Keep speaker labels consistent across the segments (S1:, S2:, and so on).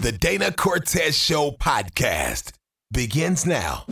S1: The Dana Cortez Show podcast begins now.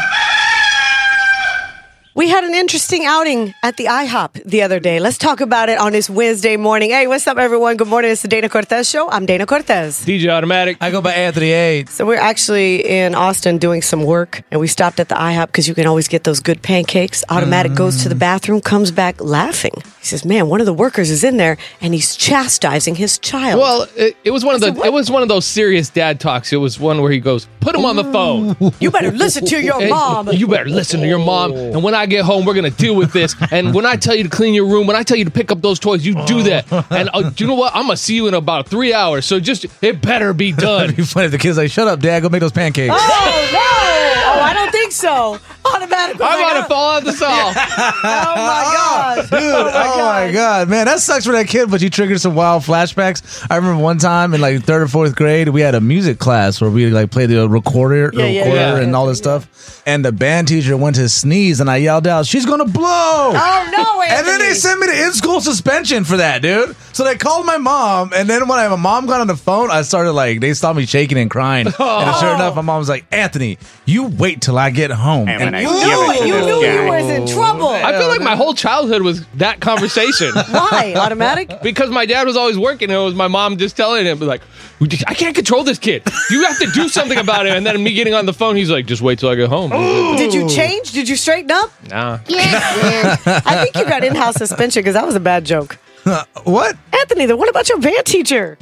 S2: We had an interesting outing at the IHOP the other day. Let's talk about it on this Wednesday morning. Hey, what's up, everyone? Good morning. It's the Dana Cortez Show. I'm Dana Cortez.
S3: DJ Automatic.
S4: I go by Anthony A.
S2: So we're actually in Austin doing some work, and we stopped at the IHOP because you can always get those good pancakes. Automatic goes to the bathroom, comes back laughing. He says, "Man, one of the workers is in there, and he's chastising his child."
S3: Well, it was one of those serious dad talks. It was one where he goes, "Put him on the phone.
S2: You better listen to your
S3: Hey,
S2: mom.
S3: You better listen to your mom. And when I get home, we're gonna deal with this. And when I tell you to clean your room, when I tell you to pick up those toys, you do that. And you know what? I'm gonna see you in about 3 hours. So it better be done."
S4: It'd be funny if the kid's like, "Shut up, Dad, go make those pancakes."
S2: Oh, no! Oh, I don't think so. Automatic.
S3: I'm gonna fall out the stall.
S2: Oh, my gosh.
S4: Dude, oh my God, man, that sucks for that kid, but you triggered some wild flashbacks. I remember one time in like 3rd or 4th grade, we had a music class where we like played the recorder
S3: Yeah.
S4: and all this stuff. And the band teacher went to sneeze, and I yelled out, "She's gonna blow!"
S2: Oh, no, Anthony.
S4: And then they sent me to in-school suspension for that, dude. So they called my mom, and then when my mom got on the phone, I started like, they saw me shaking and crying. And sure enough, my mom was like, "Anthony, you wait till I get home." And
S2: You knew you was in trouble.
S3: I feel like my whole childhood was that conversation.
S2: Why? Automatic?
S3: Because my dad was always working, and it was my mom just telling him, like, "I can't control this kid. You have to do something about it." And then me getting on the phone, he's like, "Just wait till I get home."
S2: Did you change? Did you straighten up?
S3: Nah.
S2: I think you got in-house suspension because that was a bad joke.
S4: What?
S2: Anthony, what about your band teacher?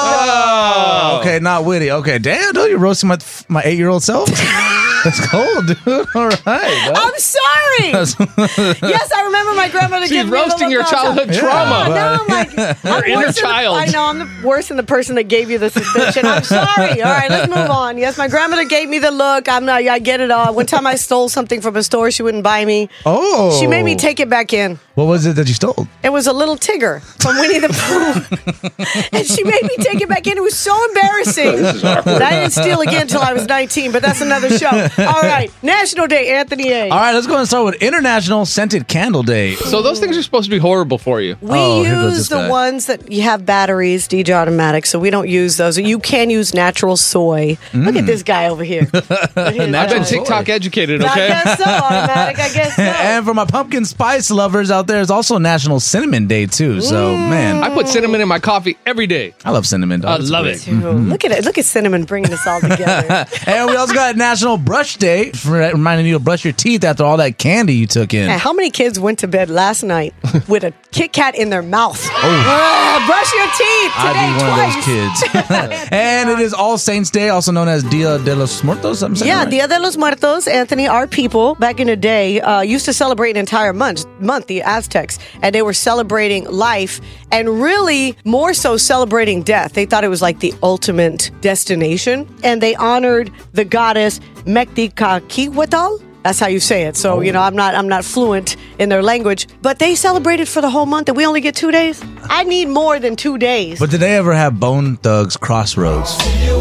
S4: Oh, okay, not witty. Okay, damn, dude, you're roasting my 8-year-old self. That's cold, dude. All right.
S2: I'm sorry. Yes, I remember my grandmother
S3: She's
S2: giving me the
S3: roasting
S2: look
S3: your
S2: all the
S3: childhood
S2: time.
S3: trauma.
S2: No, I'm like, I'm
S3: inner
S2: worse than
S3: child.
S2: I know, I'm the worse than the person that gave you the suspension. I'm sorry. All right, let's move on. Yes, my grandmother gave me the look. I get it all. One time I stole something from a store she wouldn't buy me.
S4: Oh.
S2: She made me take it back in.
S4: What was it that you stole?
S2: It was a little Tigger from Winnie the Pooh. And she made me take it back in. It was so embarrassing. But I didn't steal again until I was 19, but that's another show. All right. National Day, Anthony A.
S4: All right, let's go and start with International Scented Candle Day.
S3: So those things are supposed to be horrible for you.
S2: We
S4: here goes
S2: use
S4: this
S2: the
S4: guy.
S2: ones that you have batteries, DJ Automatic, so we don't use those. You can use natural soy. Look at this guy over here.
S3: I've been TikTok educated,
S2: I
S3: okay?
S2: guess so, Automatic. I guess so.
S4: And for my pumpkin spice lovers out there, it's also National Cinnamon Day, too. So, man,
S3: I put cinnamon in my coffee every day.
S4: I love cinnamon, dog.
S3: I
S4: It's
S3: love
S4: great.
S3: it.
S2: Dude, look at it. Look at Cinnamon bringing this all together.
S4: And we also got National Brush Day, for reminding you to brush your teeth after all that candy you took in.
S2: Hey, how many kids went to bed last night with a Kit Kat in their mouth? Brush your teeth today
S4: I'd be one of those kids. And it is All Saints Day, also known as Dia de los Muertos. I'm saying
S2: Yeah,
S4: right?
S2: Dia de los Muertos, Anthony, our people back in the day used to celebrate an entire month, the Aztecs, and they were celebrating life and really more so celebrating death. They thought it was like the ultimate destination, and they honored the goddess Mecticaquitl. That's how you say it. So, I'm not fluent in their language, but they celebrated for the whole month and we only get 2 days. I need more than 2 days.
S4: But did they ever have Bone Thugs Crossroads?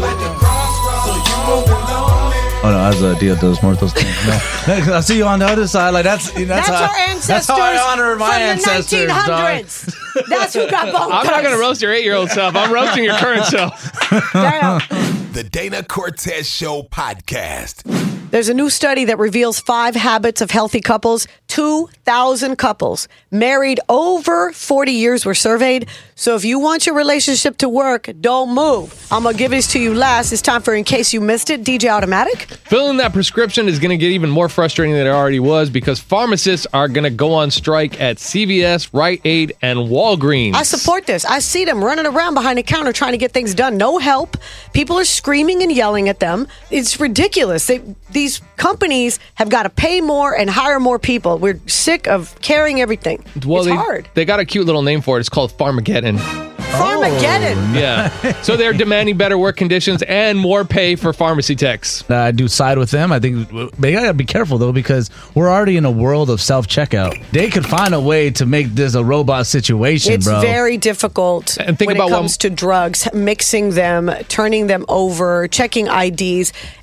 S4: Oh no, that's a Dia de los Muertos thing. No. I see you on the other side. Like that's
S2: That's
S4: how,
S2: our ancestors.
S4: That's how I honor my
S2: from
S4: ancestors,
S2: the
S4: dog.
S2: 1900s. That's who got bone
S3: I'm not
S2: thugs.
S3: going to roast your 8-year-old self. I'm roasting your current self.
S2: Damn.
S1: The Dana Cortez Show podcast.
S2: There's a new study that reveals 5 habits of healthy couples. 2,000 couples married over 40 years were surveyed. So if you want your relationship to work, don't move. I'm going to give this to you last. It's time for In Case You Missed It, DJ Automatic.
S3: Filling that prescription is going to get even more frustrating than it already was because pharmacists are going to go on strike at CVS, Rite Aid, and Walgreens.
S2: I support this. I see them running around behind the counter trying to get things done. No help. People are screaming and yelling at them. It's ridiculous. These companies have got to pay more and hire more people. We're sick of carrying everything. It's hard.
S3: They got a cute little name for it. It's called Pharmageddon.
S2: Pharmageddon.
S3: Yeah. So they're demanding better work conditions and more pay for pharmacy techs.
S4: I do side with them. I think they gotta be careful though, because we're already in a world of self-checkout. They could find a way to make this a robot situation,
S2: It's
S4: bro.
S2: very difficult
S3: And think
S2: when
S3: about
S2: it comes to drugs, mixing them, turning them over, checking IDs.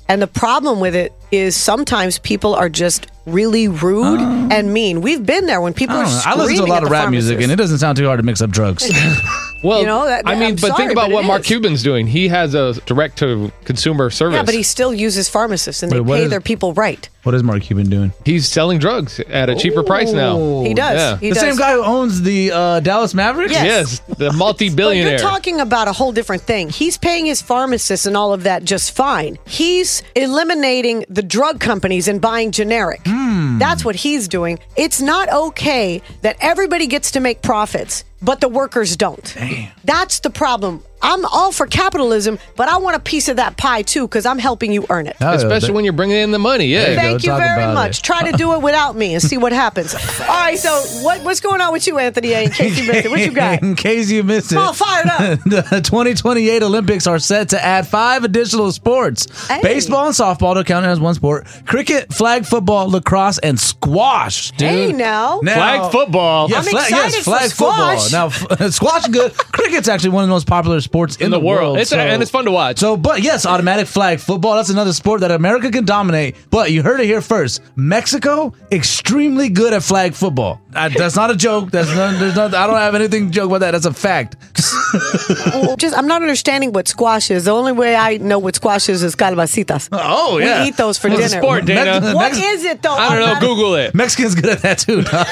S2: And the problem with it is sometimes people are just really rude and mean. We've been there when people are screaming.
S4: I listen to a lot
S2: at
S4: of
S2: the
S4: rap music, and it doesn't sound too hard to mix up drugs.
S3: Well,
S2: You know,
S3: I mean,
S2: I'm
S3: but
S2: sorry,
S3: think about
S2: but
S3: what
S2: it
S3: Mark
S2: is.
S3: Cuban's doing. He has a direct-to-consumer service.
S2: Yeah, but he still uses pharmacists, and they
S4: Wait, what
S2: pay
S4: is-
S2: their people right.
S4: What is Mark Cuban doing?
S3: He's selling drugs at a cheaper price now.
S2: He does.
S3: Yeah.
S2: He
S4: The
S2: does.
S4: same guy who owns the Dallas Mavericks?
S2: Yes.
S3: Yes, the
S2: But
S3: multi-billionaire.
S2: you're talking about a whole different thing. He's paying his pharmacists and all of that just fine. He's eliminating the drug companies and buying generic. That's what he's doing. It's not okay that everybody gets to make profits, but the workers don't. That's the problem. I'm all for capitalism, but I want a piece of that pie too because I'm helping you earn it.
S3: Especially when you're bringing in the money. Yeah.
S4: There you go.
S2: Thank you
S4: talk
S2: very
S4: about
S2: much.
S4: it.
S2: Try to do it without me and see what happens. All right, so what's going on with you, Anthony? In case you missed it, what you got?
S4: In case you missed it.
S2: Oh, fired up.
S4: The 2028 Olympics are set to add 5 additional sports.
S2: Hey.
S4: Baseball and softball to count as one sport. Cricket, flag football, lacrosse, and squash, dude.
S2: Hey, now.
S3: Flag football.
S4: Yeah,
S2: I'm excited for
S4: flag football.
S2: squash.
S4: Now, squash is good. Cricket's actually one of the most popular sports in
S3: In the world.
S4: So-
S3: And it's fun to watch.
S4: So, but yes, automatic flag football. That's another sport that America can dominate. But you heard it here first. Mexico, extremely good at flag football. That's not a joke. There's not. I don't have anything to joke about that. That's a fact.
S2: I'm not understanding what squash is. The only way I know what squash is calabacitas.
S4: Oh
S2: We
S4: yeah,
S2: eat those for
S3: It's a
S2: dinner.
S3: sport, Dana.
S2: What
S4: Mex-
S2: is it, though?
S3: I don't know.
S2: Automatic?
S3: Google it.
S4: Mexicans good at that too. dog.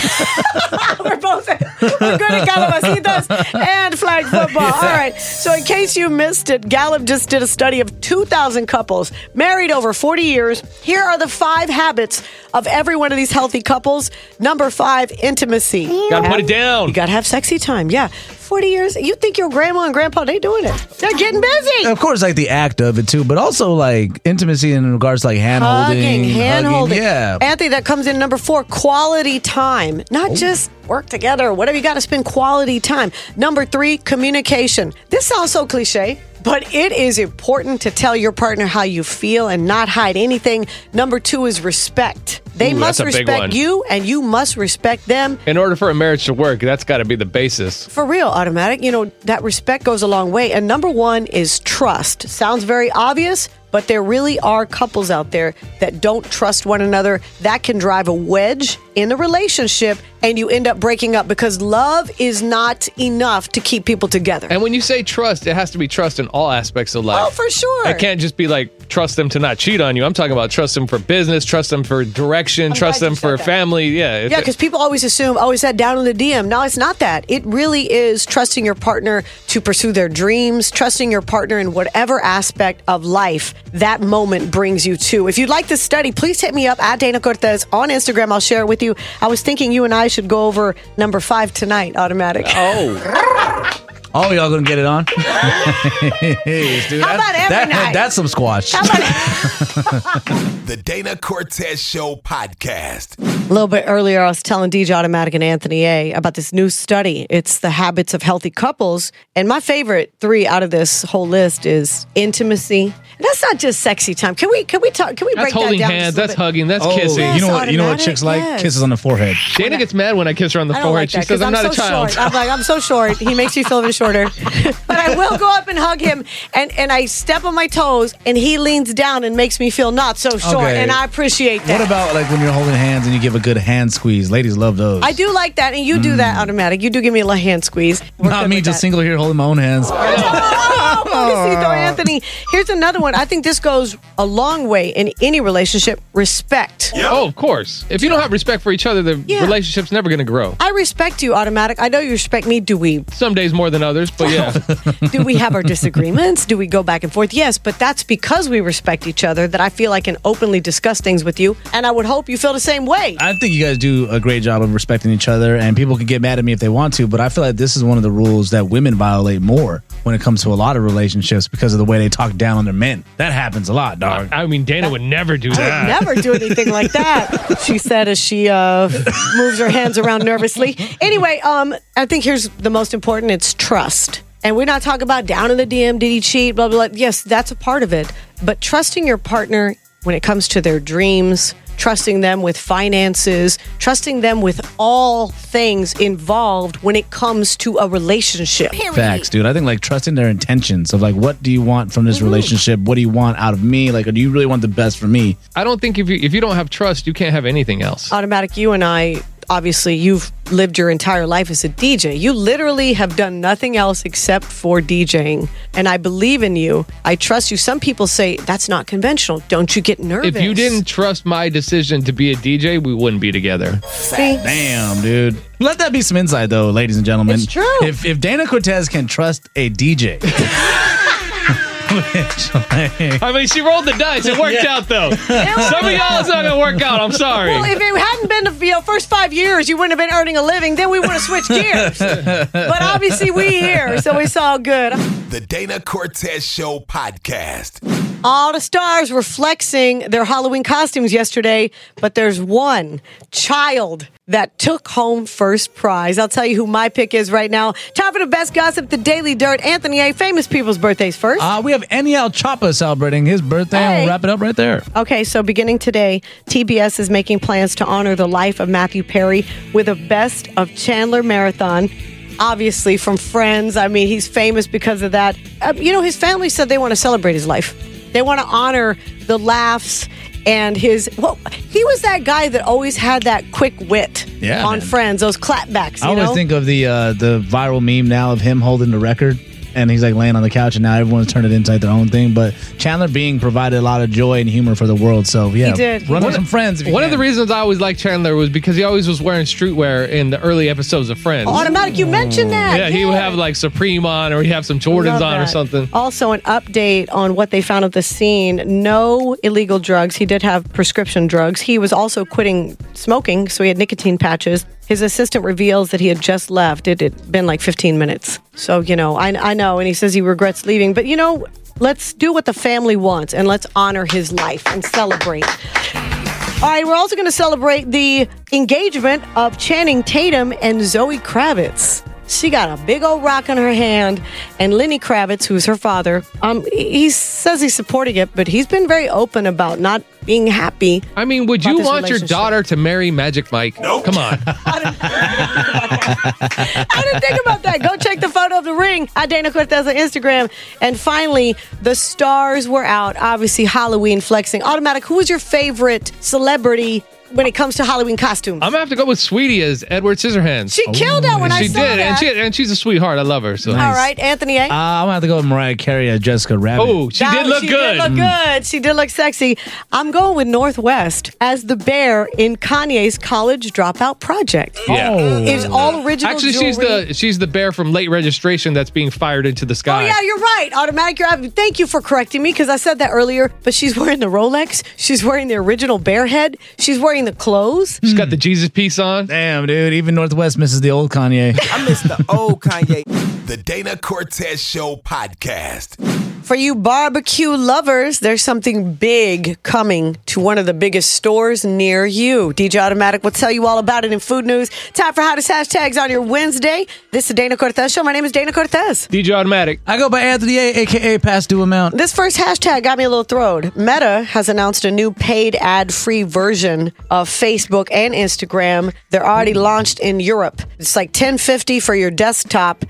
S2: We're good at calabacitas and flag football. All right. So, in case you missed it, Gallup just did a study of 2,000 couples married over 40 years. Here are the 5 habits of every one of these healthy couples. Number 5, intimacy.
S3: Gotta put it down.
S2: You gotta have sexy time. Yeah. 40 years. You think your grandma and grandpa, they doing it. They're getting busy.
S4: Of course, like the act of it too, but also like intimacy in regards to like hand holding,
S2: hand holding.
S4: Yeah.
S2: Anthony, that comes in number 4, quality time. Not just work together, whatever. You got to spend quality time. Number 3, communication. This sounds so cliche, but it is important to tell your partner how you feel and not hide anything. Number 2 is respect. They
S3: Ooh,
S2: must
S3: that's a big
S2: respect
S3: one.
S2: you, and you must respect them.
S3: In order for a marriage to work, that's got to be the basis.
S2: For real, automatic. You know, that respect goes a long way. And number 1 is trust. Sounds very obvious, but there really are couples out there that don't trust one another. That can drive a wedge in the relationship, and you end up breaking up because love is not enough to keep people together.
S3: And when you say trust, it has to be trust in all aspects of life.
S2: Oh, for sure.
S3: It can't just be like trust them to not cheat on you. I'm talking about trust them for business, trust them for direction, trust
S2: glad
S3: them
S2: you
S3: for
S2: said that.
S3: family. Yeah.
S2: Yeah, because people always assume, oh, is that down in the DM? No, it's not that. It really is trusting your partner to pursue their dreams, trusting your partner in whatever aspect of life that moment brings you to. If you'd like this study, please hit me up at Dana Cortez on Instagram. I'll share it with you. I was thinking you and I should go over number 5 tonight, automatic.
S4: Oh, y'all gonna get it on? Dude,
S2: How about every night?
S4: That's some squash.
S2: How about
S1: The Dana Cortez Show podcast.
S2: A little bit earlier, I was telling DJ Automatic and Anthony A about this new study. It's the habits of healthy couples. And my favorite 3 out of this whole list is intimacy. And that's not just sexy time. Can we talk? Can we
S3: That's
S2: break that
S3: holding
S2: down?
S3: hands.
S2: just a little
S3: That's
S2: bit?
S3: hugging. That's
S4: Oh,
S3: kissing.
S2: Yes,
S4: you know what
S2: automatic,
S4: chicks like?
S2: yes.
S4: Kisses on the forehead.
S3: Dana gets mad when I kiss her on the
S2: I don't
S3: forehead.
S2: like
S3: She
S2: that
S3: says, I'm
S2: because
S3: not
S2: so
S3: a child.
S2: short. I'm like, I'm so short. He makes me feel even shorter. But I will go up and hug him, and I step on my toes, and he leans down and makes me feel not so short,
S4: Okay.
S2: and I appreciate that.
S4: What about like when you're holding hands and you give a good hand squeeze? Ladies love those.
S2: I do like that, and you do that automatic. You do give me a little hand squeeze. We're
S4: Not
S2: good
S4: me,
S2: with
S4: just
S2: that.
S4: single here holding my own hands.
S2: Oh, pobrecito, Anthony. Here's another one. I think this goes a long way in any relationship. Respect.
S3: Oh, of course. If you don't have respect for each other, the
S2: Yeah.
S3: relationship's never going to grow.
S2: I respect you, automatic. I know you respect me. Do we?
S3: Some days more than others, but yeah.
S2: Do we have our disagreements? Do we go back and forth? Yes, but that's because we respect each other that I feel I can openly discuss things with you, and I would hope you feel the same way.
S4: I think you guys do a great job of respecting each other, and people can get mad at me if they want to, but I feel like this is one of the rules that women violate more when it comes to a lot of relationships because of the way they talk down on their men. That happens a lot, dog.
S3: I mean, Dana would never do
S2: I
S3: that.
S2: would never do anything like that, she said as she moves her hands around nervously. Anyway, I think here's the most important. It's trust. And we're not talking about down in the DM, did he cheat, blah, blah, blah. Yes, that's a part of it. But trusting your partner when it comes to their dreams, trusting them with finances, trusting them with all things involved when it comes to a relationship.
S4: Facts, dude. I think like trusting their intentions of like, what do you want from this relationship? What do you want out of me? Like, do you really want the best for me?
S3: I don't think if you don't have trust, you can't have anything else.
S2: Automatic, you and I, obviously, you've lived your entire life as a DJ. You literally have done nothing else except for DJing. And I believe in you. I trust you. Some people say that's not conventional. Don't you get nervous?
S3: If you didn't trust my decision to be a DJ, we wouldn't be together.
S2: See?
S4: Damn, dude. Let that be some insight, though, ladies and gentlemen.
S2: It's true.
S4: If Dana Cortez can trust a DJ.
S3: I mean, she rolled the dice. It worked out, though. Some of y'all, it's not going to work out. I'm sorry.
S2: Well, if it hadn't been the first 5 years, you wouldn't have been earning a living. Then we would have switched gears. But obviously, we here, so it's all good.
S1: The Dana Cortez Show podcast.
S2: All the stars were flexing their Halloween costumes yesterday, but there's one child that took home first prize. I'll tell you who my pick is right now. Time for the best gossip, the Daily Dirt. Anthony A., famous people's birthdays first.
S4: We have Eniel Chapa celebrating his birthday.
S2: Hey.
S4: We'll wrap it up right there.
S2: Okay, so beginning today, TBS is making plans to honor the life of Matthew Perry with a Best of Chandler marathon. Obviously, from Friends. I mean, he's famous because of that. His family said they want to celebrate his life. They want to honor the laughs and he was that guy that always had that quick wit on
S4: man.
S2: Friends, those clapbacks.
S4: I always think of the viral meme now of him holding the record. And he's like laying on the couch, and now everyone's turned it into like their own thing. But Chandler Bing provided a lot of joy and humor for the world. So yeah,
S2: he did.
S4: Run with some friends.
S3: One of the reasons I always liked Chandler was because he always was wearing streetwear in the early episodes of Friends.
S2: Automatic, you mentioned that.
S3: Yeah, he would have like Supreme on, or he'd have some Jordans on or something.
S2: Also, an update on what they found at the scene. No illegal drugs. He did have prescription drugs. He was also quitting smoking, so he had nicotine patches. His assistant reveals that he had just left. It had been like 15 minutes. So, I know. And he says he regrets leaving. But, let's do what the family wants and let's honor his life and celebrate. All right, we're also going to celebrate the engagement of Channing Tatum and Zoe Kravitz. She got a big old rock in her hand, and Lenny Kravitz, who's her father, he says he's supporting it, but he's been very open about not being happy.
S3: I mean, would you want your daughter to marry Magic Mike?
S1: Nope.
S3: Come on.
S2: I didn't think about that. Go check the photo of the ring at Dana Cortez on Instagram. And finally, the stars were out. Obviously, Halloween flexing. Automatic, who is your favorite celebrity when it comes to Halloween costumes?
S3: I'm going to have to go with Sweetie as Edward Scissorhands.
S2: She killed that when I saw that.
S3: And she's a sweetheart. I love her. So.
S2: All right, Anthony A.
S4: I'm going to have to go with Mariah Carey as Jessica Rabbit.
S3: Oh, she did look good.
S2: She did look sexy. I'm going with Northwest as the bear in Kanye's College Dropout project.
S3: Yeah.
S2: It's all original
S3: Actually,
S2: jewelry.
S3: she's the bear from Late Registration that's being fired into the sky.
S2: Oh, yeah, you're right. Automatic. Thank you for correcting me because I said that earlier. But she's wearing the Rolex. She's wearing the original bear head. She's wearing the clothes.
S3: She's got the Jesus piece on.
S4: Damn, dude. Even Northwest misses the old Kanye.
S5: I miss the old Kanye.
S1: The Dana Cortez Show podcast.
S2: For you barbecue lovers, there's something big coming to one of the biggest stores near you. DJ Automatic will tell you all about it in food news. Time for hottest hashtags on your Wednesday. This is the Dana Cortez Show. My name is Dana Cortez.
S3: DJ Automatic.
S4: I go by Anthony A., a.k.a. Past Due Amount.
S2: This first hashtag got me a little thrilled. Meta has announced a new paid ad-free version of Facebook and Instagram. They're already launched in Europe. It's like $10.50 for your desktop,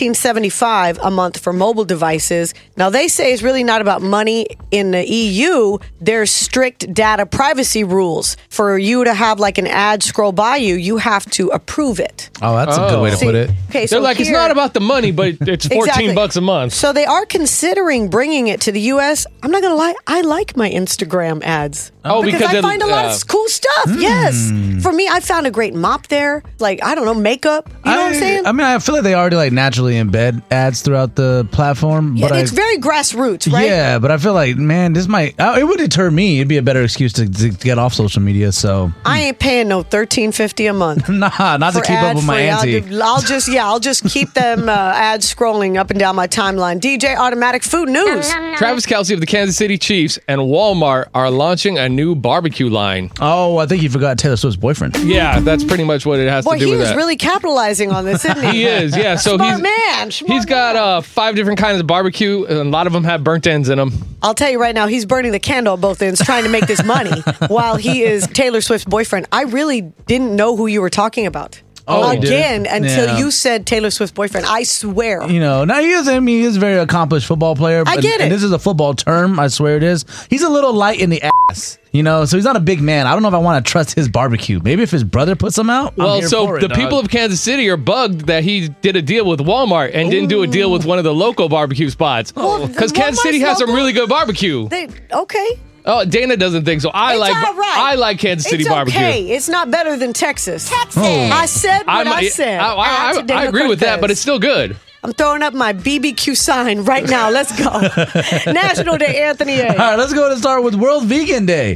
S2: $13.75 a month for mobile devices. Now, they say it's really not about money in the EU. There's strict data privacy rules. For you to have like an ad scroll by you, you have to approve it.
S4: Oh, that's a good way to put it.
S2: Okay,
S3: They're like, it's not about the money, but it's $14 a month.
S2: So they are considering bringing it to the U.S. I'm not going to lie. I like my Instagram ads. Because I find a lot of cool stuff. Yes. For me, I found a great mop there. Like, I don't know, makeup. You know what I'm saying?
S4: I mean, I feel like they already like naturally embed ads throughout the platform.
S2: Yeah,
S4: but
S2: it's very grassroots, right?
S4: Yeah, but I feel like, man, this might, it would deter me. It'd be a better excuse to get off social media. So
S2: I ain't paying no $13.50 a month.
S4: Nah, not to keep up with my auntie.
S2: I'll just keep them ads scrolling up and down my timeline. DJ Automatic Food News.
S3: Travis Kelce of the Kansas City Chiefs and Walmart are launching a new barbecue line.
S4: Oh, Oh, I think you forgot Taylor Swift's boyfriend.
S3: Yeah, that's pretty much what it has
S2: Boy,
S3: to do
S2: he
S3: with
S2: was
S3: that.
S2: really capitalizing on this, isn't he?
S3: He is, yeah. So
S2: Smart man.
S3: he's got 5 different kinds of barbecue, and a lot of them have burnt ends in them.
S2: I'll tell you right now, he's burning the candle at both ends trying to make this money while he is Taylor Swift's boyfriend. I really didn't know who you were talking about.
S4: Oh, you
S2: Again,
S4: didn't?
S2: until
S4: Yeah.
S2: you said Taylor Swift's boyfriend. I swear.
S4: You know, now he is a very accomplished football player.
S2: I get it.
S4: And this is a football term. I swear it is. He's a little light in the ass. You know, so he's not a big man. I don't know if I want to trust his barbecue. Maybe if his brother puts some out. I'm
S3: Well,
S4: here
S3: so
S4: for it,
S3: the
S4: dog.
S3: people of Kansas City are bugged that he did a deal with Walmart and didn't do a deal with one of the local barbecue spots.
S2: Well,
S3: Because Kansas City
S2: Walmart's
S3: has some
S2: local.
S3: really good barbecue.
S2: Okay.
S3: Oh, Dana doesn't think so.
S2: It's all right.
S3: I like Kansas City
S2: it's
S3: barbecue.
S2: okay. It's not better than Texas. I said what I said.
S3: I
S2: Dana
S3: agree with that,
S2: Cortez.
S3: but it's still good.
S2: I'm throwing up my BBQ sign right now. Let's go. National Day, Anthony A.
S4: All right, let's go and start with World Vegan Day.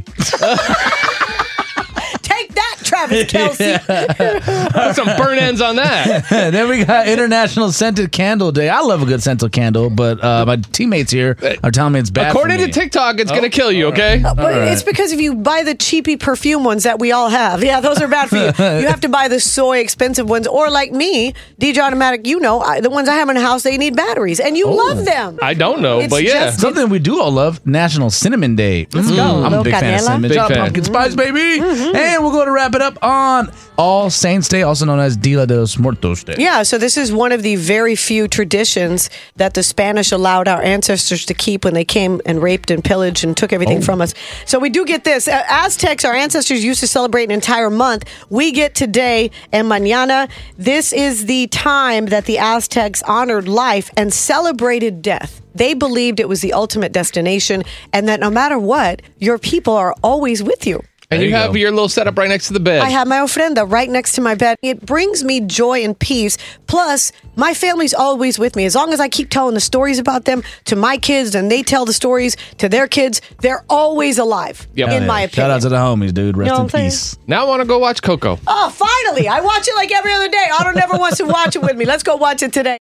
S2: Take that, Travis Kelsey.
S3: Put some burn ends on that.
S4: Then we got International Scented Candle Day. I love a good scented candle, but my teammates here are telling me it's bad
S3: According
S4: for
S3: to
S4: me.
S3: TikTok, it's going to kill you, okay?
S2: But it's because if you buy the cheapy perfume ones that we all have, yeah, those are bad for you. You have to buy the soy expensive ones, or like me, DJ Automatic. You know, the ones I have in the house, they need batteries, and you love them.
S3: I don't know,
S2: It's
S3: but yeah.
S2: just-
S4: Something we do all love, National Cinnamon Day. Let's
S2: go.
S4: I'm a
S2: Little
S4: big fan of
S2: canela.
S4: cinnamon.
S3: Big
S4: Shout out
S3: fan.
S4: Pumpkin Spice, baby. And we're going to wrap it up on All Saints Day, also known as Dia de los Muertos Day.
S2: Yeah, so this is one of the very few traditions that the Spanish allowed our ancestors to keep when they came and raped and pillaged and took everything from us. So we do get this. Aztecs, our ancestors used to celebrate an entire month. We get today and mañana. This is the time that the Aztecs honored life and celebrated death. They believed it was the ultimate destination and that no matter what, your people are always with you.
S3: And
S4: There
S3: you
S4: you
S3: have
S4: go.
S3: your little setup right next to the bed.
S2: I have my ofrenda right next to my bed. It brings me joy and peace. Plus, my family's always with me. As long as I keep telling the stories about them to my kids and they tell the stories to their kids, they're always alive,
S3: Yep.
S2: in my
S4: Shout out
S2: opinion.
S4: to the homies, dude. Rest
S2: know what
S4: in
S2: I'm saying?
S4: peace.
S3: Now I want to go watch Coco.
S2: Oh, finally. I watch it like every other day. Otto never wants to watch it with me. Let's go watch it today.